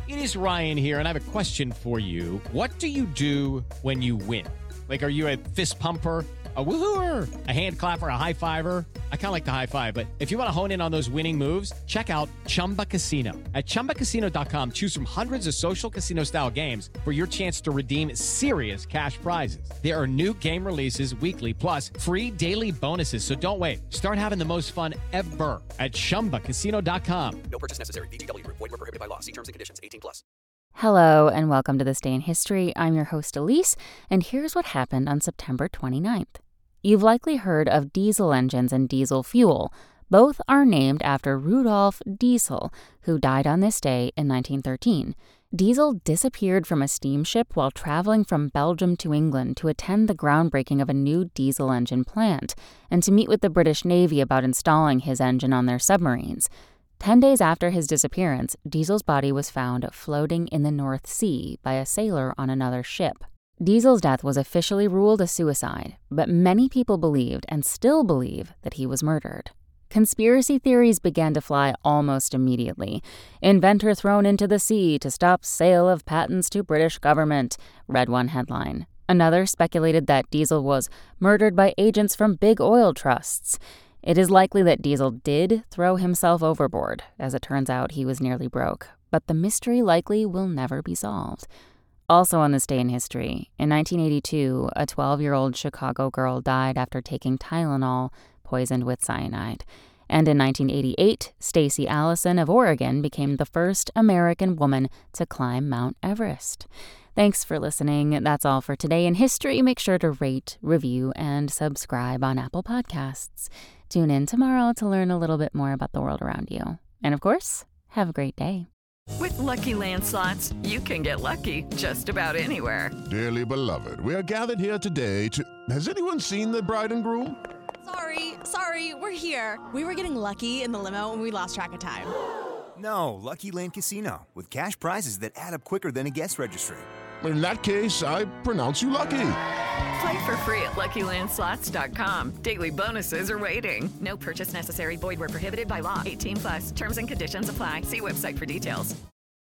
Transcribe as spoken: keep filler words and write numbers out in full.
It is Ryan here, and I have a question for you. What do you do when you win? Like, are you a fist pumper, a woohooer, a hand clapper, a high fiver? I kind of like the high five, but if you want to hone in on those winning moves, check out Chumba Casino. At chumba casino dot com, choose from hundreds of social casino-style games for your chance to redeem serious cash prizes. There are new game releases weekly, plus free daily bonuses. So don't wait. Start having the most fun ever at chumba casino dot com. No purchase necessary. V G W Group. Void where prohibited by law. See terms and conditions. eighteen plus. Hello, and welcome to This Day in History. I'm your host, Elise, and here's what happened on September twenty-ninth. You've likely heard of diesel engines and diesel fuel. Both are named after Rudolf Diesel, who died on this day in nineteen thirteen. Diesel disappeared from a steamship while traveling from Belgium to England to attend the groundbreaking of a new diesel engine plant and to meet with the British Navy about installing his engine on their submarines. Ten days after his disappearance, Diesel's body was found floating in the North Sea by a sailor on another ship. Diesel's death was officially ruled a suicide, but many people believed and still believe that he was murdered. Conspiracy theories began to fly almost immediately. Inventor thrown into the sea to stop sale of patents to British government, read one headline. Another speculated that Diesel was murdered by agents from big oil trusts. It is likely that Diesel did throw himself overboard. As it turns out, he was nearly broke. But the mystery likely will never be solved. Also on this day in history, in nineteen eighty-two, a twelve-year-old Chicago girl died after taking Tylenol, poisoned with cyanide. And in nineteen eighty-eight, Stacey Allison of Oregon became the first American woman to climb Mount Everest. Thanks for listening. That's all for today in history. Make sure to rate, review, and subscribe on Apple Podcasts. Tune in tomorrow to learn a little bit more about the world around you. And of course, have a great day. With Lucky Land Slots, you can get lucky just about anywhere. Dearly beloved, we are gathered here today to... Has anyone seen the bride and groom? Sorry, sorry, we're here. We were getting lucky in the limo and we lost track of time. No, Lucky Land Casino, with cash prizes that add up quicker than a guest registry. In that case, I pronounce you lucky. Play for free at lucky land slots dot com. Daily bonuses are waiting. No purchase necessary. Void where prohibited by law. eighteen plus. Terms and conditions apply. See website for details.